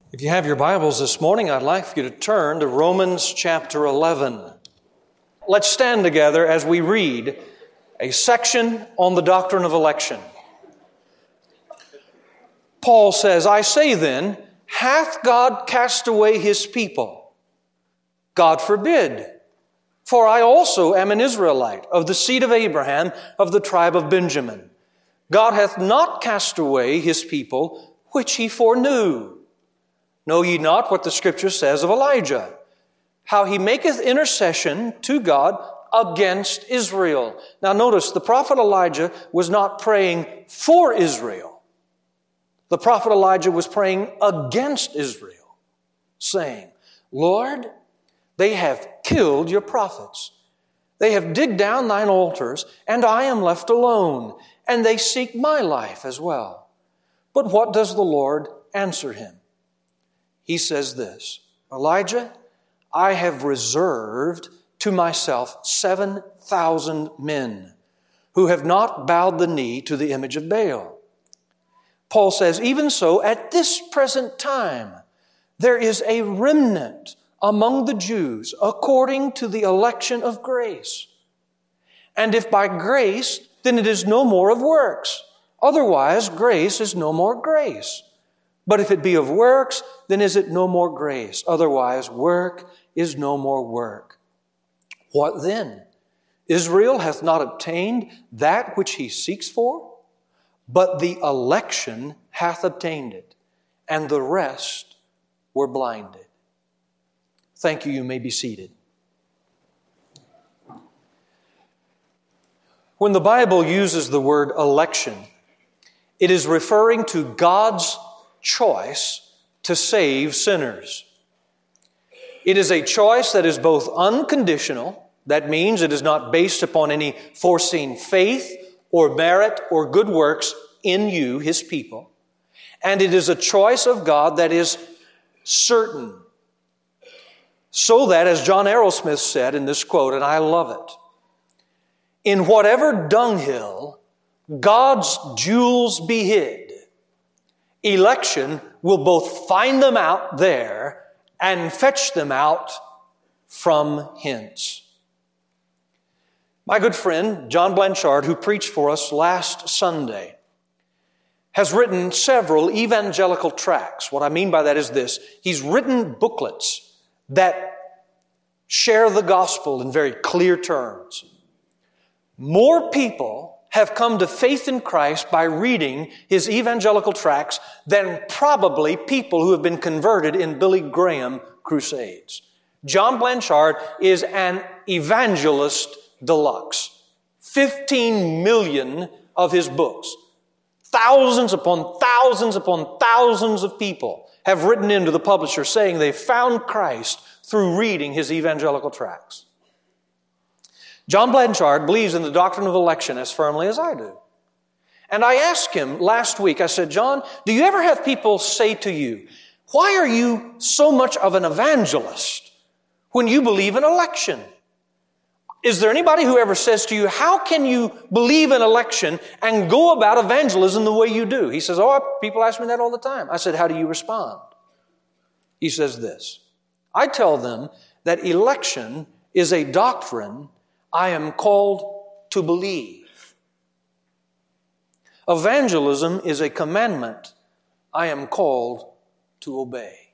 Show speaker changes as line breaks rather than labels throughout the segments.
If you have your Bibles this morning, I'd like for you to turn to Romans chapter 11. Let's stand together as we read a section on the doctrine of election. Paul says, I say then, hath God cast away his people? God forbid. For I also am an Israelite, of the seed of Abraham, of the tribe of Benjamin. God hath not cast away his people, which he foreknew. Know ye not what the Scripture says of Elijah, how he maketh intercession to God against Israel? Now notice, the prophet Elijah was not praying for Israel. The prophet Elijah was praying against Israel, saying, Lord, they have killed your prophets. They have digged down thine altars, and I am left alone, and they seek my life as well. But what does the Lord answer him? He says this, Elijah, I have reserved to myself 7,000 men who have not bowed the knee to the image of Baal. Paul says, even so, at this present time, there is a remnant among the Jews according to the election of grace. And if by grace, then it is no more of works. Otherwise, grace is no more grace. But if it be of works, then is it no more grace. Otherwise, work is no more work. What then? Israel hath not obtained that which he seeks for, but the election hath obtained it, and the rest were blinded. Thank you. You may be seated. When the Bible uses the word election, it is referring to God's choice to save sinners. It is a choice that is both unconditional, that means it is not based upon any foreseen faith or merit or good works in you, His people, and it is a choice of God that is certain. So that, as John Arrowsmith said in this quote, and I love it, in whatever dunghill God's jewels be hid, election will both find them out there and fetch them out from hence. My good friend, John Blanchard, who preached for us last Sunday, has written several evangelical tracts. What I mean by that is this. He's written booklets that share the gospel in very clear terms. More people have come to faith in Christ by reading his evangelical tracts than probably people who have been converted in Billy Graham crusades. John Blanchard is an evangelist deluxe. 15 million of his books. Thousands upon thousands upon thousands of people have written into the publisher saying they found Christ through reading his evangelical tracts. John Blanchard believes in the doctrine of election as firmly as I do. And I asked him last week, I said, John, do you ever have people say to you, why are you so much of an evangelist when you believe in election? Is there anybody who ever says to you, how can you believe in election and go about evangelism the way you do? He says, people ask me that all the time. I said, how do you respond? He says this, I tell them that election is a doctrine I am called to believe. Evangelism is a commandment I am called to obey.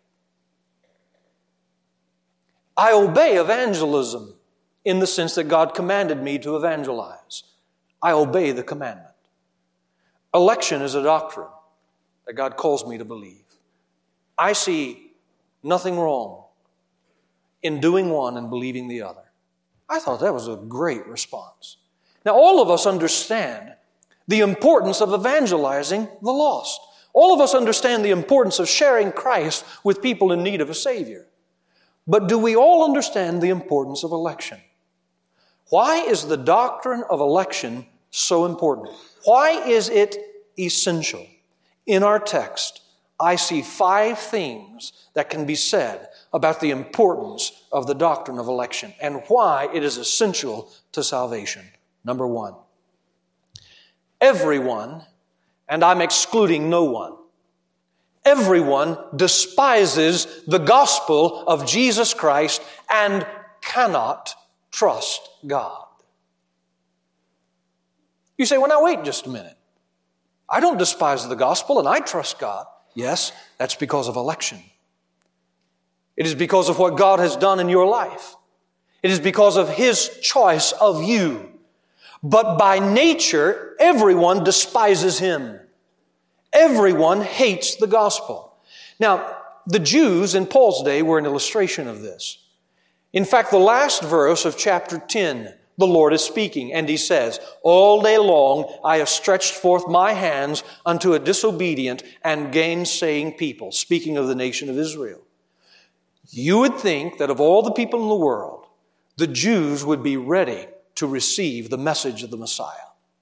I obey evangelism in the sense that God commanded me to evangelize. I obey the commandment. Election is a doctrine that God calls me to believe. I see nothing wrong in doing one and believing the other. I thought that was a great response. Now, all of us understand the importance of evangelizing the lost. All of us understand the importance of sharing Christ with people in need of a Savior. But do we all understand the importance of election? Why is the doctrine of election so important? Why is it essential? In our text, I see 5 things that can be said about the importance of the doctrine of election and why it is essential to salvation. Number 1, everyone, and I'm excluding no one, everyone despises the gospel of Jesus Christ and cannot trust God. You say, well, now wait just a minute. I don't despise the gospel and I trust God. Yes, that's because of election. It is because of what God has done in your life. It is because of His choice of you. But by nature, everyone despises Him. Everyone hates the gospel. Now, the Jews in Paul's day were an illustration of this. In fact, the last verse of chapter 10, the Lord is speaking, and He says, all day long I have stretched forth my hands unto a disobedient and gainsaying people, speaking of the nation of Israel. You would think that of all the people in the world, the Jews would be ready to receive the message of the Messiah.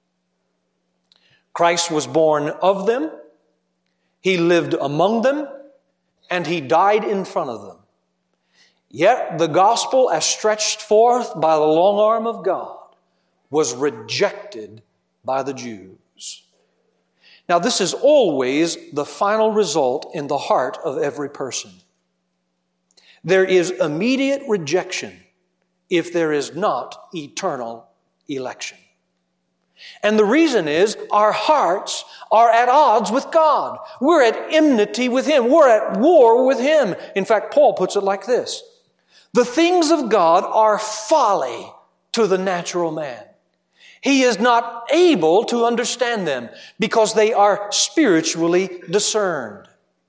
Christ was born of them, He lived among them, and He died in front of them. Yet the gospel, as stretched forth by the long arm of God, was rejected by the Jews. Now, this is always the final result in the heart of every person. There is immediate rejection if there is not eternal election. And the reason is our hearts are at odds with God. We're at enmity with Him. We're at war with Him. In fact, Paul puts it like this: the things of God are folly to the natural man. He is not able to understand them because they are spiritually discerned.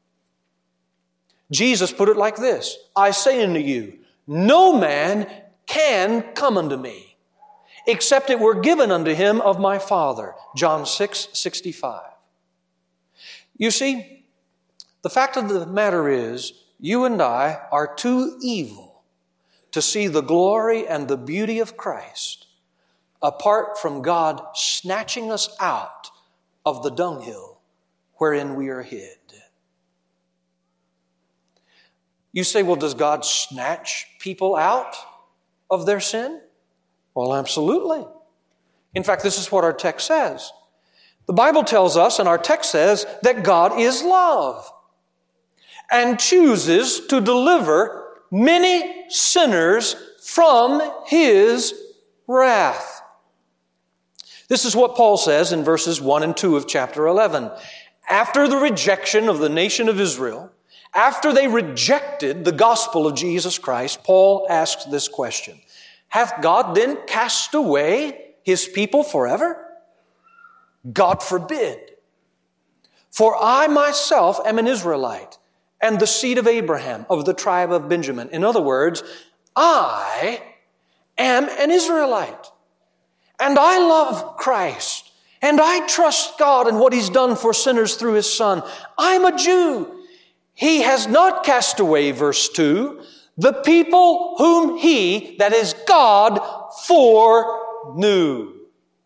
Jesus put it like this: I say unto you, no man can come unto me, except it were given unto him of my Father. John 6:65. You see, the fact of the matter is, you and I are too evil to see the glory and the beauty of Christ apart from God snatching us out of the dunghill wherein we are hid. You say, well, does God snatch people out of their sin? Well, absolutely. In fact, this is what our text says. The Bible tells us, and our text says, that God is love and chooses to deliver many sinners from His wrath. This is what Paul says in verses 1 and 2 of chapter 11. After the rejection of the nation of Israel, after they rejected the gospel of Jesus Christ, Paul asks this question: hath God then cast away His people forever? God forbid. For I myself am an Israelite, and the seed of Abraham, of the tribe of Benjamin. In other words, I am an Israelite, and I love Christ, and I trust God and what He's done for sinners through His Son. I'm a Jew. He has not cast away, verse 2, the people whom He, that is God, foreknew.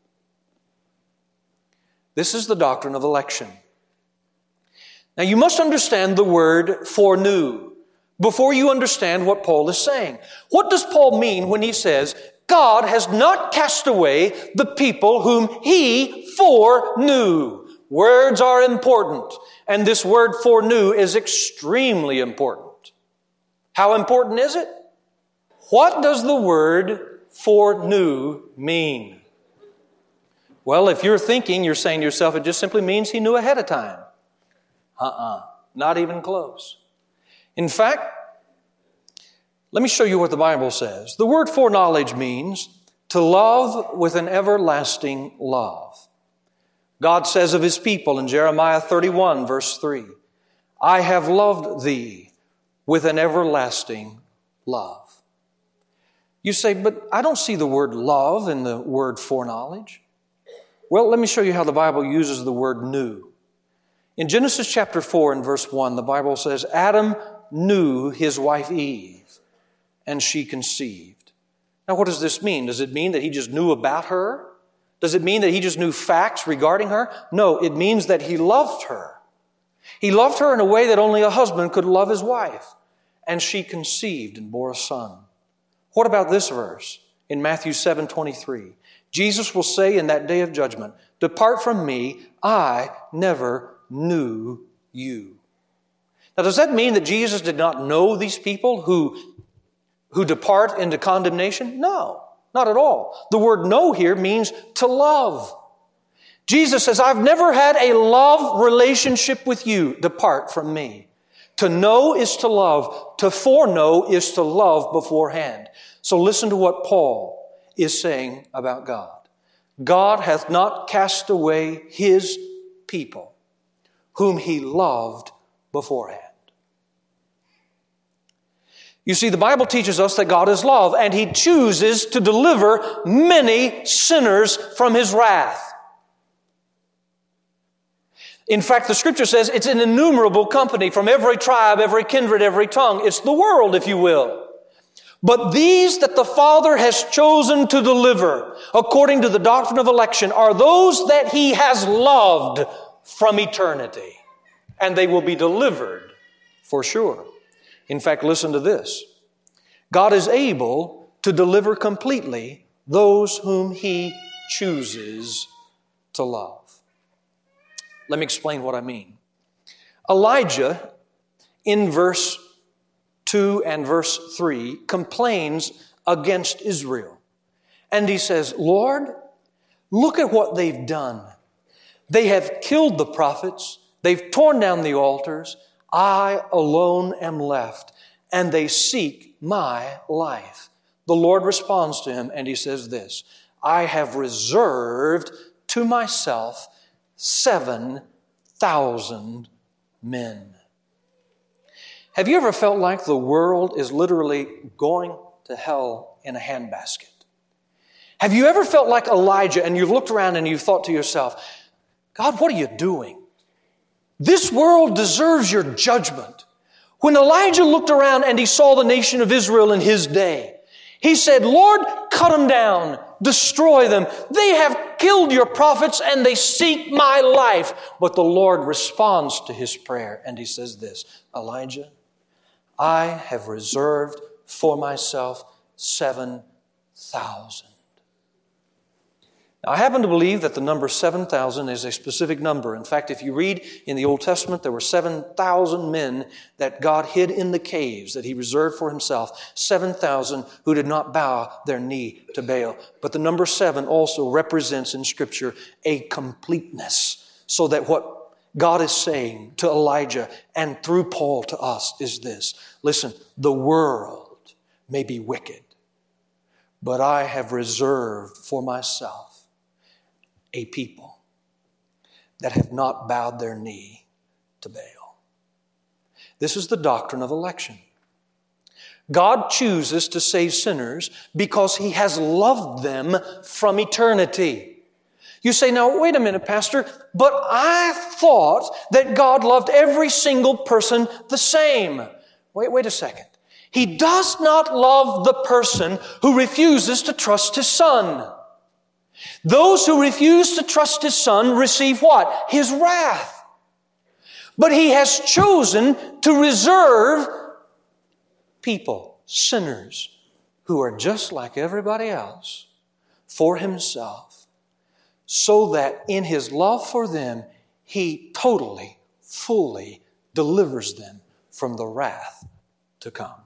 This is the doctrine of election. Now you must understand the word foreknew before you understand what Paul is saying. What does Paul mean when he says, God has not cast away the people whom He foreknew? Words are important, and this word foreknew is extremely important. How important is it? What does the word foreknew mean? Well, if you're thinking, you're saying to yourself, it just simply means He knew ahead of time. Not even close. In fact, let me show you what the Bible says. The word foreknowledge means to love with an everlasting love. God says of His people in Jeremiah 31, verse 3, I have loved thee with an everlasting love. You say, but I don't see the word love in the word foreknowledge. Well, let me show you how the Bible uses the word knew. In Genesis chapter 4 and verse 1, the Bible says, Adam knew his wife Eve, and she conceived. Now, what does this mean? Does it mean that he just knew about her? Does it mean that he just knew facts regarding her? No, it means that he loved her. He loved her in a way that only a husband could love his wife. And she conceived and bore a son. What about this verse in Matthew 7:23? Jesus will say in that day of judgment, depart from me, I never knew you. Now, does that mean that Jesus did not know these people who depart into condemnation? No, not at all. The word know here means to love. Jesus says, I've never had a love relationship with you. Depart from me. To know is to love. To foreknow is to love beforehand. So listen to what Paul is saying about God. God hath not cast away His people, whom He loved beforehand. You see, the Bible teaches us that God is love, and He chooses to deliver many sinners from His wrath. In fact, the Scripture says it's an innumerable company from every tribe, every kindred, every tongue. It's the world, if you will. But these that the Father has chosen to deliver, according to the doctrine of election, are those that He has loved from eternity. And they will be delivered for sure. In fact, listen to this. God is able to deliver completely those whom He chooses to love. Let me explain what I mean. Elijah, in verse 2 and verse 3, complains against Israel. And he says, Lord, look at what they've done. They have killed the prophets. They've torn down the altars. I alone am left, and they seek my life. The Lord responds to him, and He says this, I have reserved to myself 7,000 men. Have you ever felt like the world is literally going to hell in a handbasket? Have you ever felt like Elijah and you've looked around and you've thought to yourself, God, what are you doing? This world deserves your judgment. When Elijah looked around and he saw the nation of Israel in his day, he said, Lord, cut them down, destroy them. They have killed your prophets and they seek my life. But the Lord responds to his prayer and He says this, Elijah, I have reserved for myself 7,000. Now, I happen to believe that the number 7,000 is a specific number. In fact, if you read in the Old Testament, there were 7,000 men that God hid in the caves that He reserved for Himself. 7,000 who did not bow their knee to Baal. But the number 7 also represents in Scripture a completeness, so that what God is saying to Elijah and through Paul to us is this. Listen, the world may be wicked, but I have reserved for myself a people that have not bowed their knee to Baal. This is the doctrine of election. God chooses to save sinners because He has loved them from eternity. You say, now, wait a minute, Pastor, but I thought that God loved every single person the same. Wait a second. He does not love the person who refuses to trust His Son. Those who refuse to trust His Son receive what? His wrath. But He has chosen to reserve people, sinners, who are just like everybody else, for Himself, so that in His love for them, He totally, fully delivers them from the wrath to come.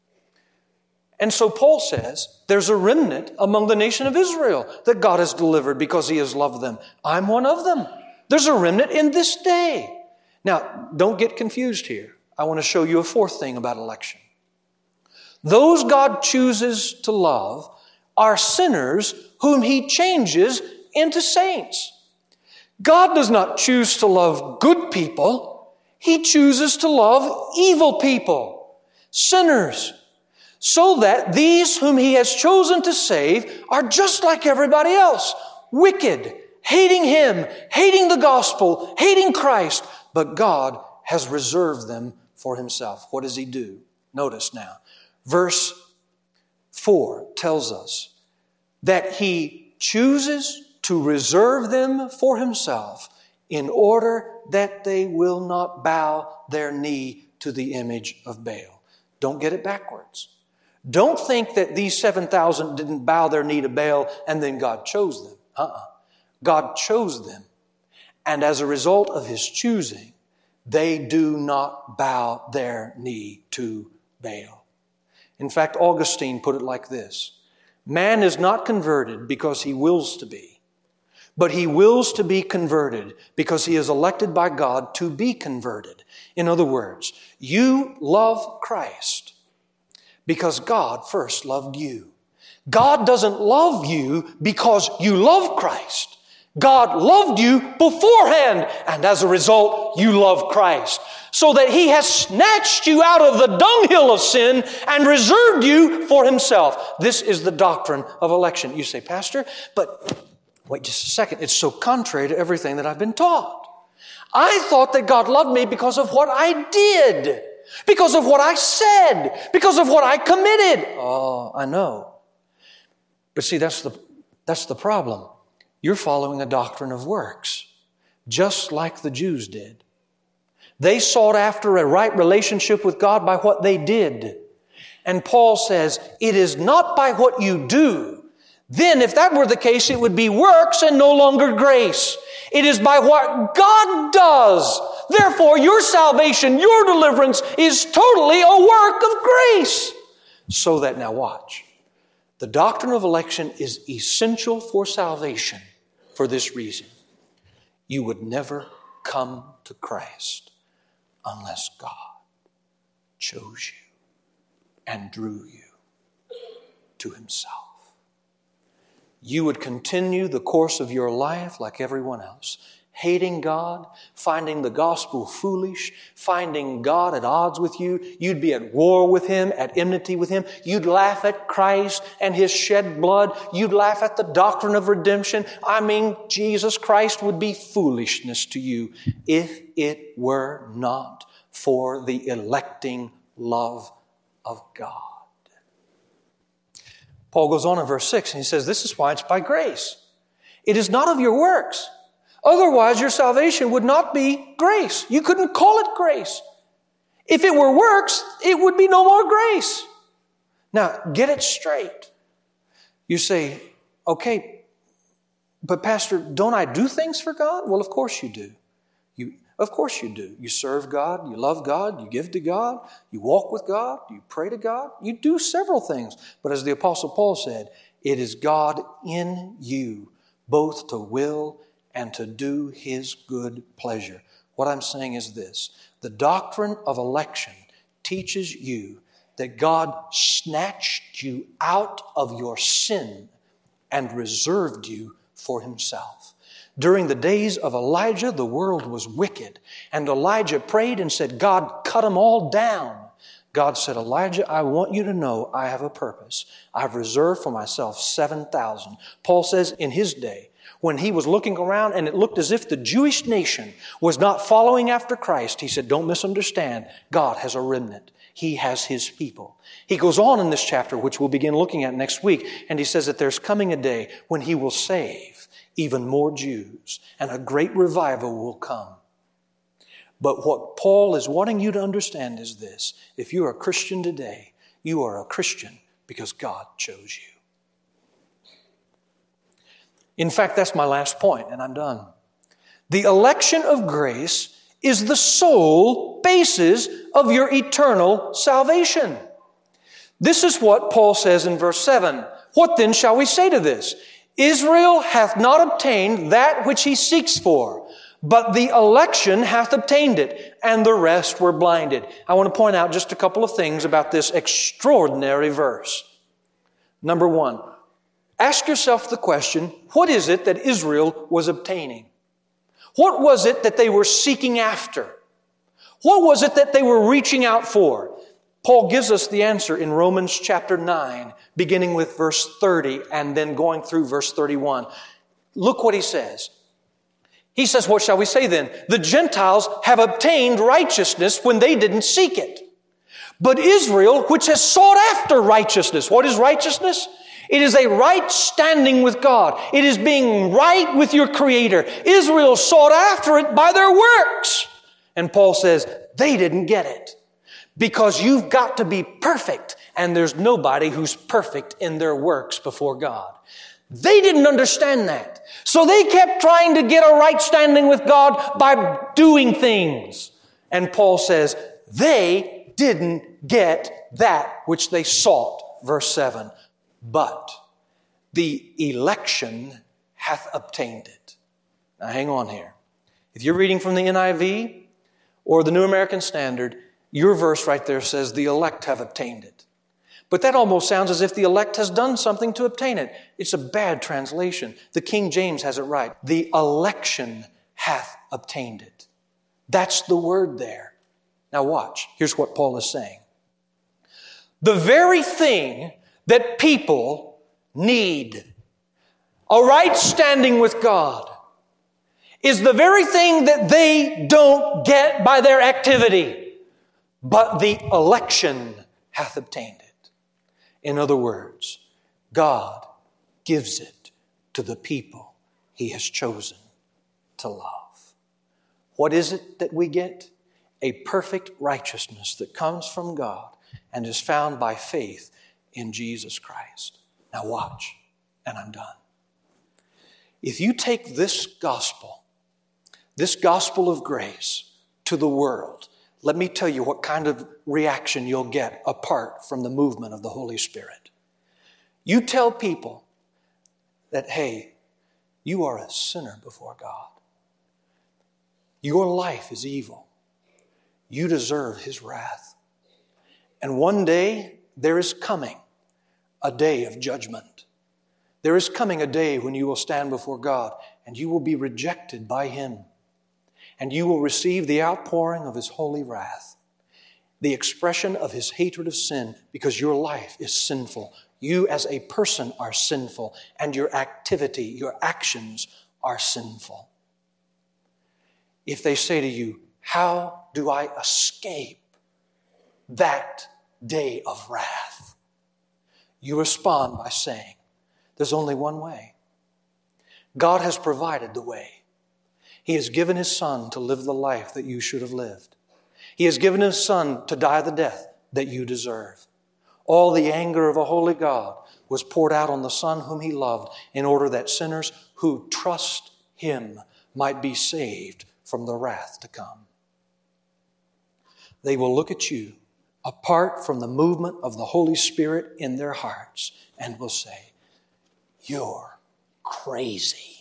And so Paul says, there's a remnant among the nation of Israel that God has delivered because He has loved them. I'm one of them. There's a remnant in this day. Now, don't get confused here. I want to show you a fourth thing about election. Those God chooses to love are sinners whom He changes into saints. God does not choose to love good people. He chooses to love evil people, sinners, so that these whom He has chosen to save are just like everybody else, wicked, hating Him, hating the gospel, hating Christ, but God has reserved them for Himself. What does He do? Notice now, verse 4 tells us that He chooses to reserve them for Himself in order that they will not bow their knee to the image of Baal. Don't get it backwards. Don't think that these 7,000 didn't bow their knee to Baal and then God chose them. God chose them. And as a result of His choosing, They do not bow their knee to Baal. In fact, Augustine put it like this: man is not converted because he wills to be, but he wills to be converted because he is elected by God to be converted. In other words, you love Christ because God first loved you. God doesn't love you because you love Christ. God loved you beforehand, and as a result, you love Christ, so that He has snatched you out of the dunghill of sin and reserved you for Himself. This is the doctrine of election. You say, Pastor, but wait just a second. It's so contrary to everything that I've been taught. I thought that God loved me because of what I did, because of what I said, because of what I committed. Oh, I know. But see, that's the problem. You're following a doctrine of works, just like the Jews did. They sought after a right relationship with God by what they did. And Paul says, it is not by what you do. Then, if that were the case, it would be works and no longer grace. It is by what God does. Therefore, your salvation, your deliverance is totally a work of grace. So that, now watch, the doctrine of election is essential for salvation for this reason. You would never come to Christ unless God chose you and drew you to Himself. You would continue the course of your life like everyone else, hating God, finding the gospel foolish, finding God at odds with you. You'd be at war with Him, at enmity with Him. You'd laugh at Christ and His shed blood. You'd laugh at the doctrine of redemption. I mean, Jesus Christ would be foolishness to you if it were not for the electing love of God. Paul goes on in verse 6 and he says, this is why it's by grace. It is not of your works. Otherwise, your salvation would not be grace. You couldn't call it grace. If it were works, it would be no more grace. Now, get it straight. You say, okay, but Pastor, don't I do things for God? Well, of course you do. Of course you do. You serve God, you love God, you give to God, you walk with God, you pray to God. You do several things. But as the Apostle Paul said, it is God in you, both to will and to do His good pleasure. What I'm saying is this: the doctrine of election teaches you that God snatched you out of your sin and reserved you for Himself. During the days of Elijah, the world was wicked, and Elijah prayed and said, God, cut them all down. God said, Elijah, I want you to know I have a purpose. I've reserved for myself 7,000. Paul says in his day, when he was looking around and it looked as if the Jewish nation was not following after Christ, he said, don't misunderstand. God has a remnant. He has His people. He goes on in this chapter, which we'll begin looking at next week, and he says that there's coming a day when He will save even more Jews, and a great revival will come. But what Paul is wanting you to understand is this: if you are a Christian today, you are a Christian because God chose you. In fact, that's my last point, and I'm done. The election of grace is the sole basis of your eternal salvation. This is what Paul says in verse 7. What then shall we say to this? Israel hath not obtained that which he seeks for, but the election hath obtained it, and the rest were blinded. I want to point out just a couple of things about this extraordinary verse. Number one, ask yourself the question, what is it that Israel was obtaining? What was it that they were seeking after? What was it that they were reaching out for? Paul gives us the answer in Romans chapter 9, beginning with verse 30 and then going through verse 31. Look what he says. He says, what shall we say then? The Gentiles have obtained righteousness when they didn't seek it. But Israel, which has sought after righteousness. What is righteousness? It is a right standing with God. It is being right with your Creator. Israel sought after it by their works. And Paul says, they didn't get it. Because you've got to be perfect, and there's nobody who's perfect in their works before God. They didn't understand that. So they kept trying to get a right standing with God by doing things. And Paul says, they didn't get that which they sought. Verse 7. But the election hath obtained it. Now hang on here. If you're reading from the NIV or the New American Standard, your verse right there says the elect have obtained it. But that almost sounds as if the elect has done something to obtain it. It's a bad translation. The King James has it right. The election hath obtained it. That's the word there. Now watch. Here's what Paul is saying. The very thing that people need, a right standing with God, is the very thing that they don't get by their activity, but the election hath obtained it. In other words, God gives it to the people He has chosen to love. What is it that we get? A perfect righteousness that comes from God and is found by faith in Jesus Christ. Now watch, and I'm done. If you take this gospel of grace to the world, let me tell you what kind of reaction you'll get apart from the movement of the Holy Spirit. You tell people that, hey, you are a sinner before God. Your life is evil. You deserve His wrath. And one day, there is coming a day of judgment. There is coming a day when you will stand before God and you will be rejected by Him. And you will receive the outpouring of His holy wrath, the expression of His hatred of sin, because your life is sinful. You as a person are sinful, and your activity, your actions are sinful. If they say to you, how do I escape that day of wrath? You respond by saying, there's only one way. God has provided the way. He has given His Son to live the life that you should have lived. He has given His Son to die the death that you deserve. All the anger of a holy God was poured out on the Son whom He loved in order that sinners who trust Him might be saved from the wrath to come. They will look at you apart from the movement of the Holy Spirit in their hearts and will say, you're crazy.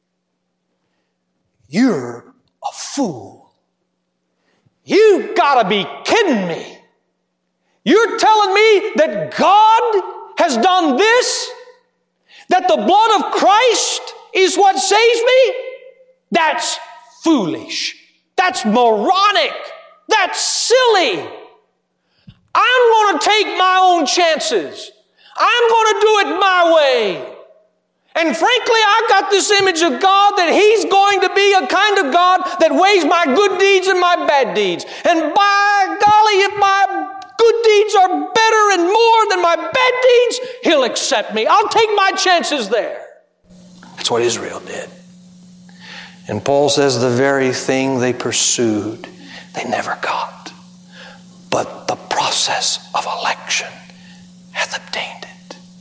You're a fool. You gotta be kidding me. You're telling me that God has done this? That the blood of Christ is what saves me? That's foolish. That's moronic. That's silly. I'm going to take my own chances. I'm going to do it my way. And frankly, I've got this image of God that He's going to be a kind of God that weighs my good deeds and my bad deeds. And by golly, if my good deeds are better and more than my bad deeds, He'll accept me. I'll take my chances there. That's what Israel did. And Paul says the very thing they pursued, they never got. But the process of election hath obtained it.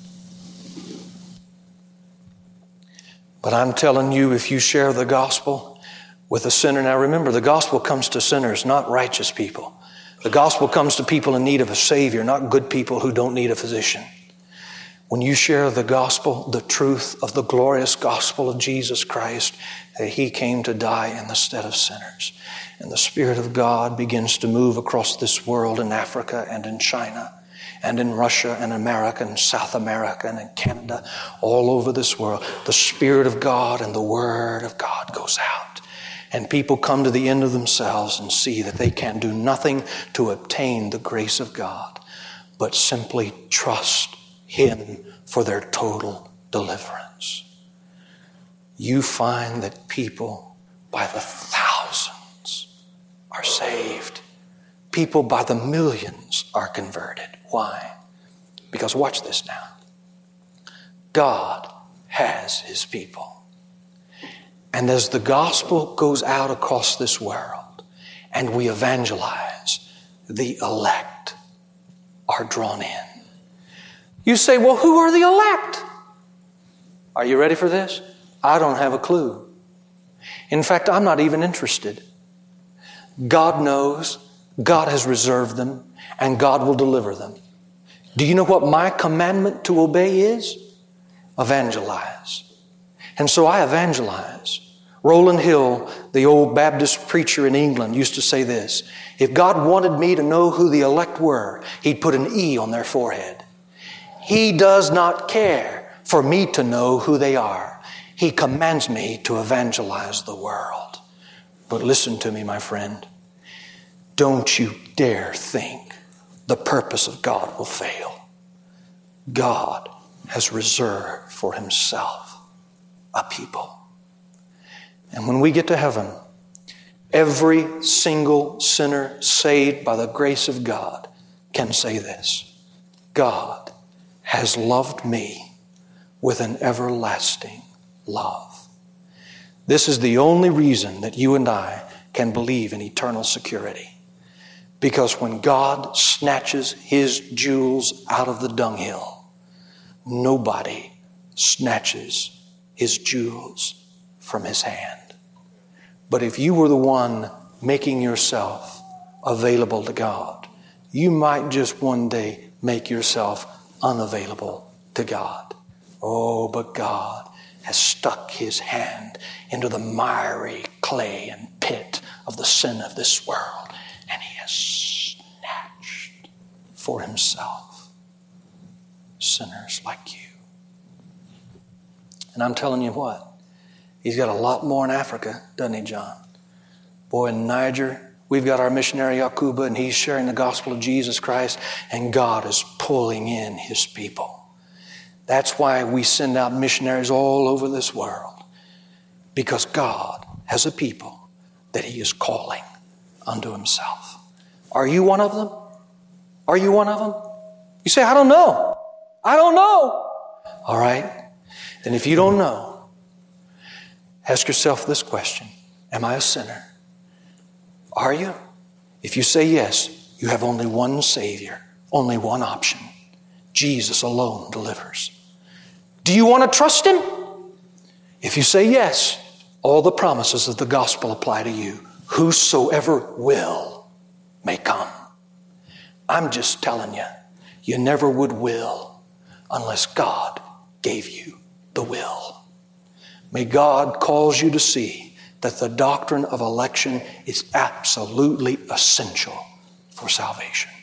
But I'm telling you, if you share the gospel with a sinner, now remember, the gospel comes to sinners, not righteous people. The gospel comes to people in need of a Savior, not good people who don't need a physician. When you share the gospel, the truth of the glorious gospel of Jesus Christ, that He came to die in the stead of sinners, and the Spirit of God begins to move across this world in Africa and in China and in Russia and America and South America and in Canada, all over this world, the Spirit of God and the Word of God goes out. And people come to the end of themselves and see that they can do nothing to obtain the grace of God, but simply trust Him for their total deliverance. You find that people by the thousands are saved. People by the millions are converted. Why? Because watch this now. God has His people. And as the gospel goes out across this world and we evangelize, the elect are drawn in. You say, well, who are the elect? Are you ready for this? I don't have a clue. In fact, I'm not even interested. God knows, God has reserved them, and God will deliver them. Do you know what my commandment to obey is? Evangelize. And so I evangelize. Rowland Hill, the old Baptist preacher in England, used to say this: if God wanted me to know who the elect were, He'd put an E on their forehead. He does not care for me to know who they are. He commands me to evangelize the world. But listen to me, my friend. Don't you dare think the purpose of God will fail. God has reserved for Himself a people. And when we get to heaven, every single sinner saved by the grace of God can say this: God has loved me with an everlasting love. This is the only reason that you and I can believe in eternal security. Because when God snatches His jewels out of the dunghill, nobody snatches His jewels from His hand. But if you were the one making yourself available to God, you might just one day make yourself unavailable to God. Oh, but God has stuck His hand into the miry clay and pit of the sin of this world, and He has snatched for Himself sinners like you. And I'm telling you what, He's got a lot more in Africa, doesn't He, John? Boy, in Niger, we've got our missionary Yakuba, and he's sharing the gospel of Jesus Christ, and God is pulling in His people. That's why we send out missionaries all over this world, because God has a people that He is calling unto Himself. Are you one of them? Are you one of them? You say, I don't know. I don't know. All right. Then if you don't know, ask yourself this question: am I a sinner? Are you? If you say yes, you have only one Savior, only one option. Jesus alone delivers. Do you want to trust Him? If you say yes, all the promises of the gospel apply to you. Whosoever will may come. I'm just telling you, you never would will unless God gave you the will. May God cause you to see that the doctrine of election is absolutely essential for salvation.